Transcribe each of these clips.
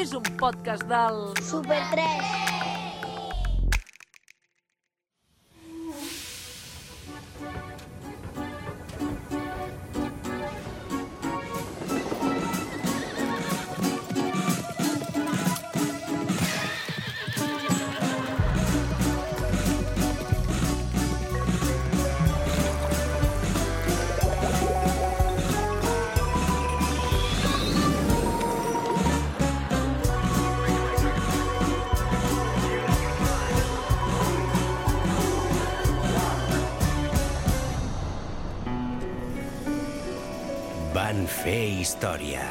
és un podcast del... Super 3. Van fer història.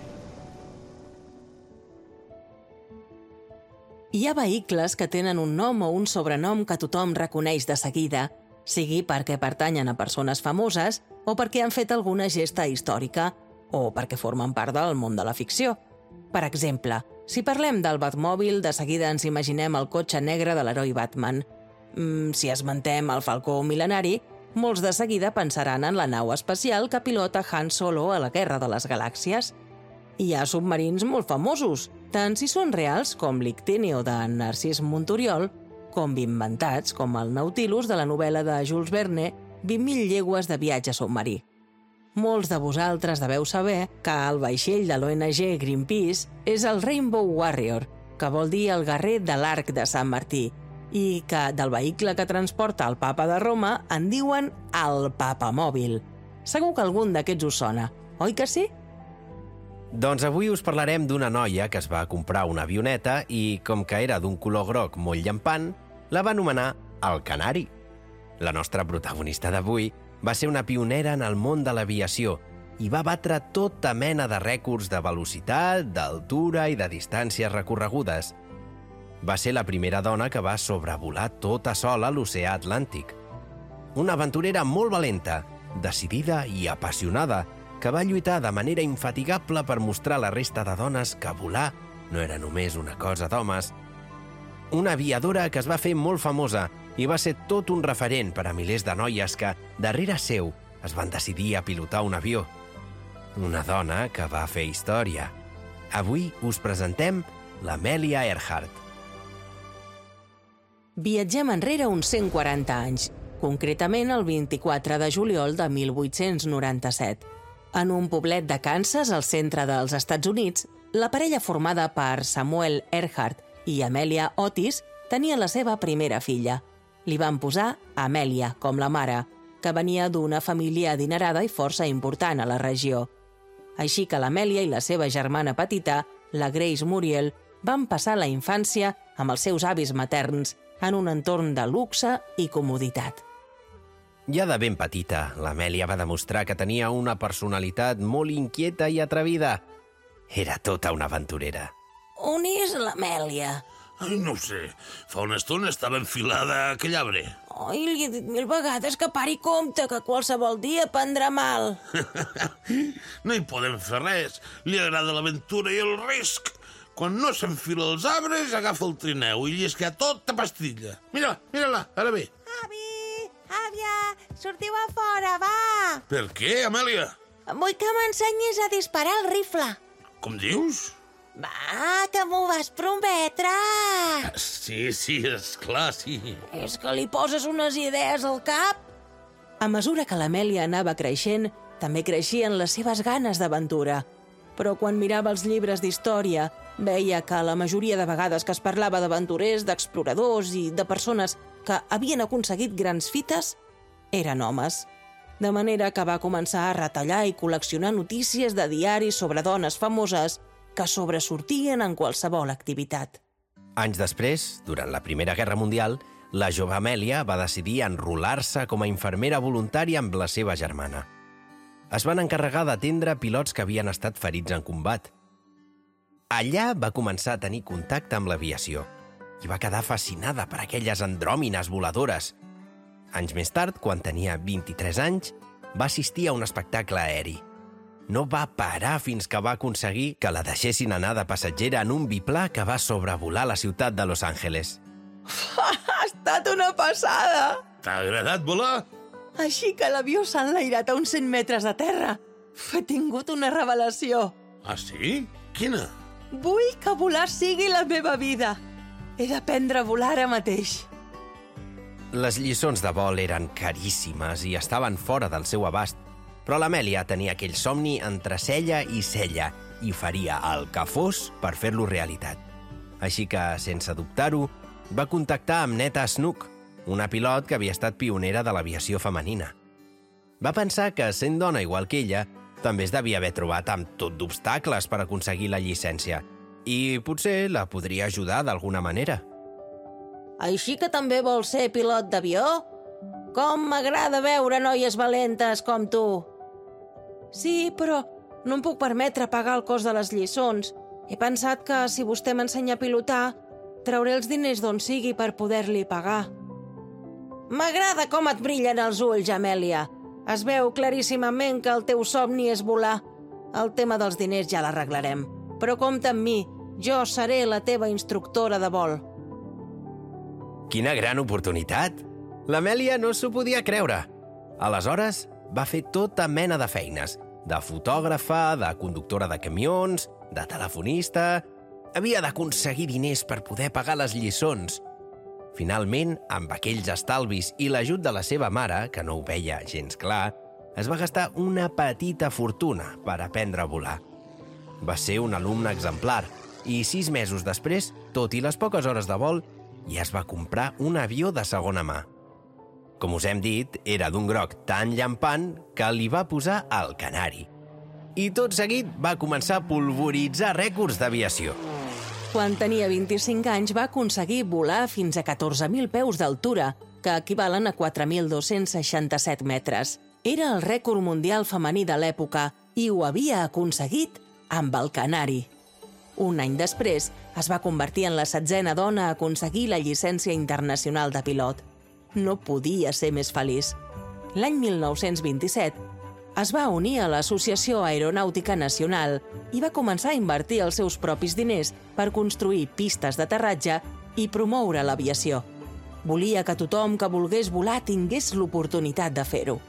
Hi ha vehicles que tenen un nom o un sobrenom que tothom reconeix de seguida, sigui perquè pertanyen a persones famoses o perquè han fet alguna gesta històrica o perquè formen part del món de la ficció. Per exemple, si parlem del Batmòbil, de seguida ens imaginem el cotxe negre de l'heroi Batman. Si esmentem el Falcó mil·lenari, molts de seguida pensaran en la nau espacial que pilota Han Solo a la Guerra de les Galàxies. Hi ha submarins molt famosos, tant si són reals com l'Ictíneo de Narcís Monturiol, com inventats com el Nautilus de la novel·la de Jules Verne, 20.000 llegües de viatge submarí. Molts de vosaltres deveu saber que el vaixell de l'ONG Greenpeace és el Rainbow Warrior, que vol dir el guerrer de l'arc de Sant Martí, i que del vehicle que transporta el papa de Roma en diuen el papamòbil. Segur que algun d'aquests us sona, oi que sí? Doncs avui us parlarem d'una noia que es va comprar una avioneta i, com que era d'un color groc molt llampant, la va anomenar el Canari. La nostra protagonista d'avui va ser una pionera en el món de l'aviació i va batre tota mena de rècords de velocitat, d'altura i de distàncies recorregudes. Va ser la primera dona que va sobrevolar tota sola l'oceà Atlàntic. Una aventurera molt valenta, decidida i apassionada, que va lluitar de manera infatigable per mostrar a la resta de dones que volar no era només una cosa d'homes. Una aviadora que es va fer molt famosa i va ser tot un referent per a milers de noies que, darrere seu, es van decidir a pilotar un avió. Una dona que va fer història. Avui us presentem l'Amelia Earhart. Viatgem enrere uns 140 anys, concretament el 24 de juliol de 1897. En un poblet de Kansas, al centre dels Estats Units, la parella formada per Samuel Earhart i Amelia Otis tenia la seva primera filla. Li van posar Amelia, com la mare, que venia d'una família adinerada i força important a la regió. Així que l'Amelia i la seva germana petita, la Grace Muriel, van passar la infància amb els seus avis materns en un entorn de luxe i comoditat. Ja de ben petita, l'Amèlia va demostrar que tenia una personalitat molt inquieta i atrevida. Era tota una aventurera. On és l'Amèlia? Ai, no ho sé. Fa una estona estava enfilada a aquell arbre. Ai, li he dit 1000 vegades que pari compte, que qualsevol dia prendrà mal. No hi podem fer res. Li agrada l'aventura i el risc. Quan no s'enfila als arbres, agafa el trineu i llisca tota pastilla. Mira-la, mira-la, ara bé. Àvia, sortiu a fora, va! Per què, Amèlia? Vull que m'ensenyis a disparar el rifle. Com dius? Va, que m'ho vas prometre! Sí, esclar, sí. És que li poses unes idees al cap? A mesura que l'Amèlia anava creixent, també creixien les seves ganes d'aventura. Però quan mirava els llibres d'història, veia que la majoria de vegades que es parlava d'aventurers, d'exploradors i de persones que havien aconseguit grans fites, eren homes. De manera que va començar a retallar i col·leccionar notícies de diaris sobre dones famoses que sobresortien en qualsevol activitat. Anys després, durant la Primera Guerra Mundial, la jove Amèlia va decidir enrolar-se com a infermera voluntària amb la seva germana. Es van encarregar d'atendre pilots que havien estat ferits en combat. Allà va començar a tenir contacte amb l'aviació i va quedar fascinada per aquelles andròmines voladores. Anys més tard, quan tenia 23 anys, va assistir a un espectacle aeri. No va parar fins que va aconseguir que la deixessin anar de passatgera en un biplà que va sobrevolar la ciutat de Los Angeles. Ha estat una passada! T'ha agradat volar? Així que l'avió s'ha enlairat a uns 100 metres de terra. He tingut una revelació. Ah, sí? Quina? Vull que volar sigui la meva vida. He d'aprendre a volar ara mateix. Les lliçons de vol eren caríssimes i estaven fora del seu abast, però l'Amèlia tenia aquell somni entre cella i cella i faria el que fos per fer-lo realitat. Així que, sense dubtar-ho, va contactar amb Netta Snook, una pilot que havia estat pionera de l'aviació femenina. Va pensar que, sent dona igual que ella, també es devia haver trobat amb tot d'obstacles per aconseguir la llicència i potser la podria ajudar d'alguna manera. Així que també vols ser pilot d'avió? Com m'agrada veure noies valentes com tu. Sí, però no em puc permetre pagar el cost de les lliçons. He pensat que si vostè m'ensenya a pilotar, trauré els diners d'on sigui per poder-li pagar. M'agrada com et brillen els ulls, Amèlia. Es veu claríssimament que el teu somni és volar. El tema dels diners ja l'arreglarem. Però compta amb mi, jo seré la teva instructora de vol. Quina gran oportunitat! L'Amèlia no s'ho podia creure. Aleshores, va fer tota mena de feines. De fotògrafa, de conductora de camions, de telefonista... Havia d'aconseguir diners per poder pagar les lliçons. Finalment, amb aquells estalvis i l'ajut de la seva mare, que no ho veia gens clar, es va gastar una petita fortuna per aprendre a volar. Va ser un alumne exemplar i 6 mesos després, tot i les poques hores de vol, ja es va comprar un avió de segona mà. Com us hem dit, era d'un groc tan llampant que li va posar el Canari. I tot seguit va començar a polvoritzar rècords d'aviació. Quan tenia 25 anys va aconseguir volar fins a 14.000 peus d'altura, que equivalen a 4.267 metres. Era el rècord mundial femení de l'època i ho havia aconseguit amb el Canari. Un any després, es va convertir en la 7a dona a aconseguir la llicència internacional de pilot. No podia ser més feliç. L'any 1927 es va unir a l'Associació Aeronàutica Nacional i va començar a invertir els seus propis diners per construir pistes d'aterratge i promoure l'aviació. Volia que tothom que volgués volar tingués l'oportunitat de fer-ho.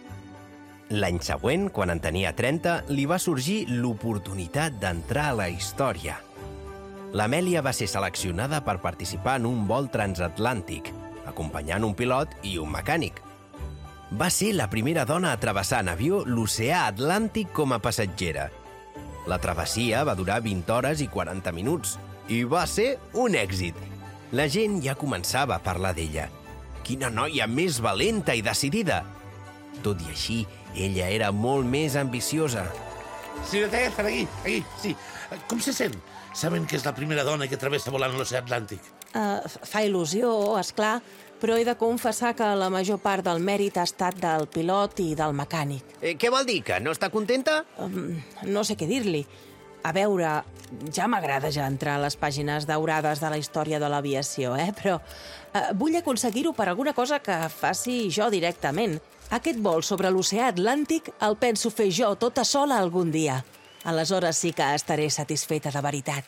L'any següent, quan en tenia 30, li va sorgir l'oportunitat d'entrar a la història. L'Amèlia va ser seleccionada per participar en un vol transatlàntic, acompanyant un pilot i un mecànic. Va ser la primera dona a travessar en avió l'oceà Atlàntic com a passatgera. La travessia va durar 20 hores i 40 minuts i va ser un èxit. La gent ja començava a parlar d'ella. Quina noia més valenta i decidida! Tot i així, ella era molt més ambiciosa. Senyoreta Ethan, aquí, sí. Com se sent? Saben que és la primera dona que travessa volant l'oceà Atlàntic. Fa il·lusió, esclar, però he de confessar que la major part del mèrit ha estat del pilot i del mecànic. Què vol dir, que no està contenta? No sé què dir-li. A veure, ja m'agrada ja entrar a les pàgines daurades de la història de l'aviació, però vull aconseguir-ho per alguna cosa que faci jo directament. Aquest vol sobre l'oceà Atlàntic el penso fer jo tota sola algun dia. Aleshores sí que estaré satisfeta de veritat.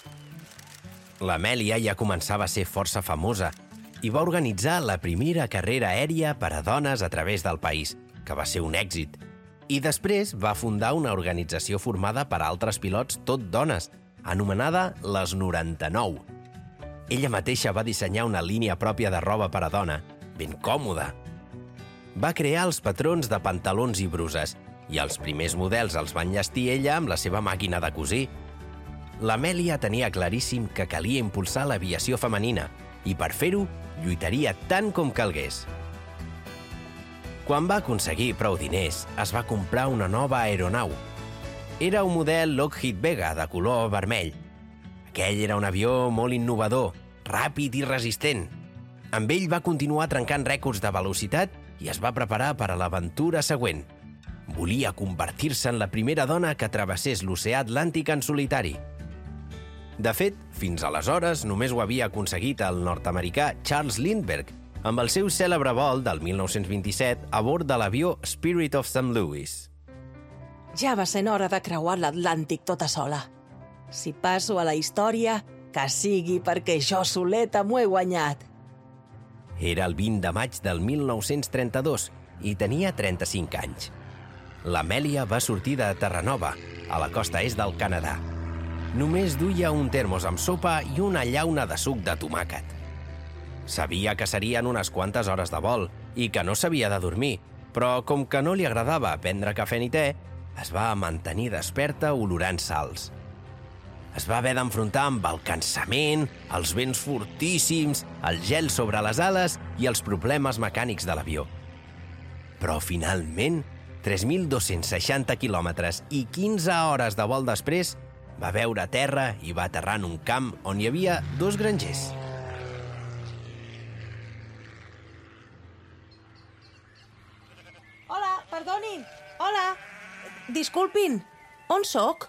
L'Amèlia ja començava a ser força famosa i va organitzar la primera carrera aèria per a dones a través del país, que va ser un èxit. I després va fundar una organització formada per altres pilots tot dones, anomenada les 99. Ella mateixa va dissenyar una línia pròpia de roba per a dona, ben còmoda. Va crear els patrons de pantalons i bruses, i els primers models els va enllestir ella amb la seva màquina de cosir. L'Amèlia tenia claríssim que calia impulsar l'aviació femenina i per fer-ho lluitaria tant com calgués. Quan va aconseguir prou diners, es va comprar una nova aeronau. Era un model Lockheed Vega de color vermell. Aquell era un avió molt innovador, ràpid i resistent. Amb ell va continuar trencant rècords de velocitat i es va preparar per a l'aventura següent. Volia convertir-se en la primera dona que travessés l'oceà Atlàntic en solitari. De fet, fins aleshores només ho havia aconseguit el nord-americà Charles Lindbergh amb el seu cèlebre vol del 1927 a bord de l'avió Spirit of St. Louis. Ja va sent hora de creuar l'Atlàntic tota sola. Si passo a la història, que sigui perquè jo soleta m'ho he guanyat. Era el 20 de maig del 1932 i tenia 35 anys. L'Amèlia va sortir de Terranova, a la costa est del Canadà. Només duia un termos amb sopa i una llauna de suc de tomàquet. Sabia que serien unes quantes hores de vol i que no s'havia de dormir, però com que no li agradava prendre cafè ni te, es va mantenir desperta olorant sals. Es va haver d'enfrontar amb el cansament, els vents fortíssims, el gel sobre les ales i els problemes mecànics de l'avió. Però finalment, 3.260 quilòmetres i 15 hores de vol després, va veure terra i va aterrar en un camp on hi havia 2 grangers. Hola, perdonin. Hola. Disculpin, on sóc?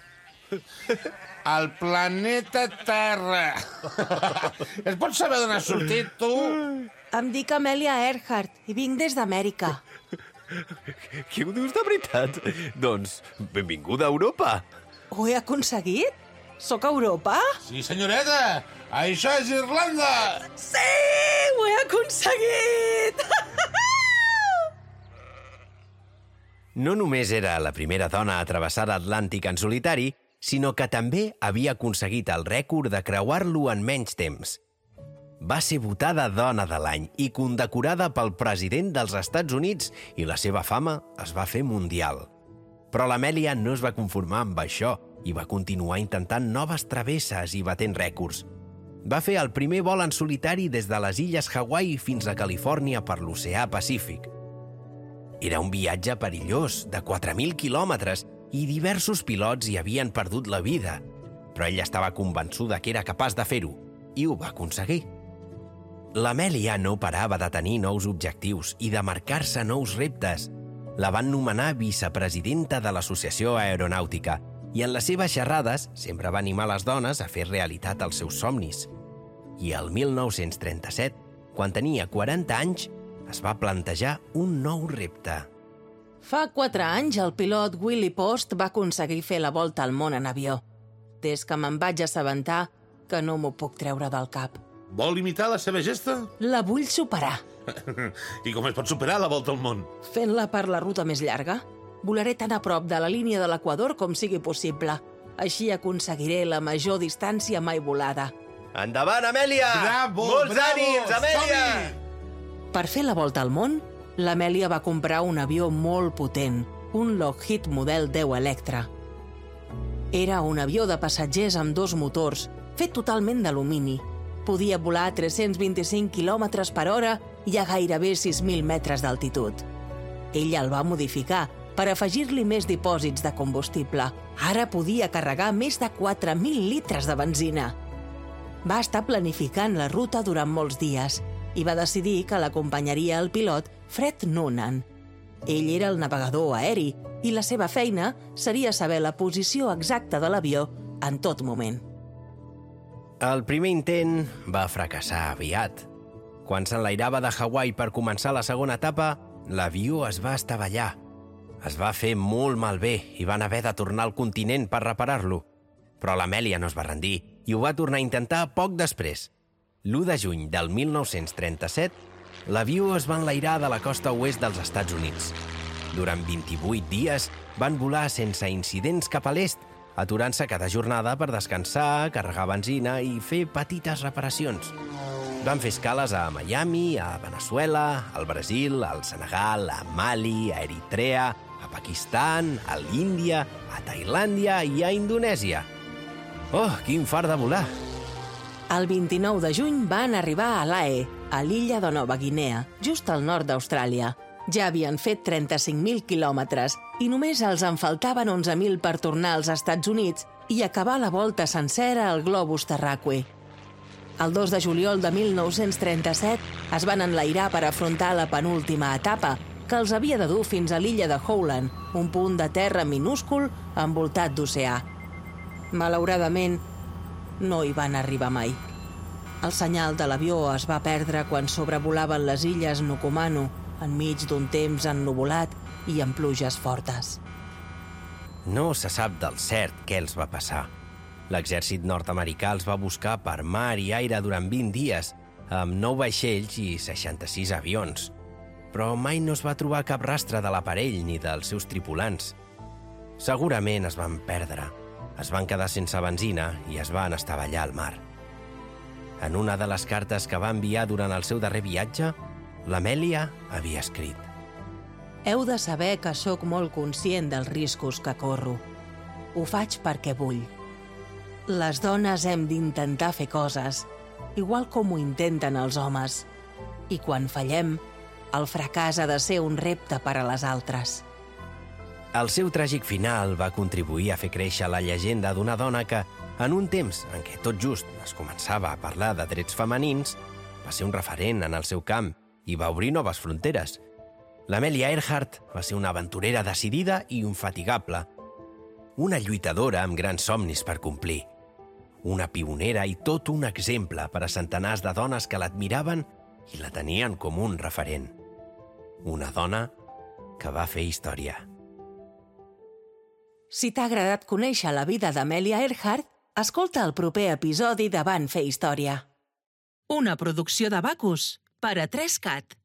Al planeta Terra. Es pot saber d'on has sortit, tu? Em dic Amelia Earhart i vinc des d'Amèrica. Què ho dius de veritat? Doncs, benvinguda a Europa. Ho he aconseguit? Sóc a Europa? Sí, senyoreta. Això és Irlanda. Sí, ho he aconseguit! No només era la primera dona a travessar l'Atlàntic en solitari, sinó que també havia aconseguit el rècord de creuar-lo en menys temps. Va ser votada Dona de l'Any i condecorada pel president dels Estats Units i la seva fama es va fer mundial. Però l'Amèlia no es va conformar amb això i va continuar intentant noves travesses i batent rècords. Va fer el primer vol en solitari des de les illes Hawaii fins a Califòrnia per l'oceà Pacífic. Era un viatge perillós, de 4.000 quilòmetres, i diversos pilots hi havien perdut la vida, però ella estava convençuda que era capaç de fer-ho, i ho va aconseguir. L'Amèlia no parava de tenir nous objectius i de marcar-se nous reptes. La van nomenar vicepresidenta de l'Associació Aeronàutica i en les seves xerrades sempre va animar les dones a fer realitat els seus somnis. I el 1937, quan tenia 40 anys, es va plantejar un nou repte. Fa 4 anys, el pilot Willie Post va aconseguir fer la volta al món en avió. Des que me'n vaig assabentar, que no m'ho puc treure del cap. Vol imitar la seva gesta? La vull superar. I com es pot superar la volta al món? Fent-la per la ruta més llarga. Volaré tan a prop de la línia de l'Equador com sigui possible. Així aconseguiré la major distància mai volada. Endavant, Amèlia! Bravo, Molts bravo! ànims, Amèlia! Som-hi! Per fer la volta al món, l'Amèlia va comprar un avió molt potent, un Lockheed Model 10 Electra. Era un avió de passatgers amb 2 motors, fet totalment d'alumini. Podia volar a 325 km per hora i a gairebé 6.000 metres d'altitud. Ella el va modificar per afegir-li més dipòsits de combustible. Ara podia carregar més de 4.000 litres de benzina. Va estar planificant la ruta durant molts dies i va decidir que l'acompanyaria el pilot Fred Noonan. Ell era el navegador aeri i la seva feina seria saber la posició exacta de l'avió en tot moment. El primer intent va fracassar aviat. Quan s'enlairava de Hawaii per començar la segona etapa, l'avió es va estavellar. Es va fer molt malbé i van haver de tornar al continent per reparar-lo. Però l'Amèlia no es va rendir i ho va tornar a intentar poc després. L'1 de juny del 1937, l'avió es va enlairar de la costa oest dels Estats Units. Durant 28 dies van volar sense incidents cap a l'est, aturant-se cada jornada per descansar, carregar benzina i fer petites reparacions. Van fer escales a Miami, a Venezuela, al Brasil, al Senegal, a Mali, a Eritrea, a Pakistan, a l'Índia, a Tailàndia i a Indonèsia. Oh, quin fart de volar! El 29 de juny van arribar a Lae, a l'illa de Nova Guinea, just al nord d'Austràlia. Ja havien fet 35.000 quilòmetres i només els en faltaven 11.000 per tornar als Estats Units i acabar la volta sencera al globus terraqüe. El 2 de juliol de 1937 es van enlairar per afrontar la penúltima etapa, que els havia de dur fins a l'illa de Howland, un punt de terra minúscul envoltat d'oceà. Malauradament, no hi van arribar mai. El senyal de l'avió es va perdre quan sobrevolaven les illes Nukumanu, enmig d'un temps ennuvolat i amb pluges fortes. No se sap del cert què els va passar. L'exèrcit nord-americà els va buscar per mar i aire durant 20 dies, amb 9 vaixells i 66 avions. Però mai no es va trobar cap rastre de l'aparell ni dels seus tripulants. Segurament es van perdre. es van quedar sense benzina i es van estavellar al mar. En una de les cartes que va enviar durant el seu darrer viatge, l'Amèlia havia escrit: Heu de saber que sóc molt conscient dels riscos que corro. Ho faig perquè vull. Les dones hem d'intentar fer coses, igual com ho intenten els homes. I quan fallem, el fracàs ha de ser un repte per a les altres. El seu tràgic final va contribuir a fer créixer la llegenda d'una dona que, en un temps en què tot just es començava a parlar de drets femenins, va ser un referent en el seu camp i va obrir noves fronteres. L'Amelia Earhart va ser una aventurera decidida i infatigable, una lluitadora amb grans somnis per complir, una pionera i tot un exemple per a centenars de dones que l'admiraven i la tenien com un referent. Una dona que va fer història. Si t'ha agradat conèixer la vida d'Amelia Earhart, escolta el proper episodi de Van fer història. Una producció de Bacus per a 3CAT.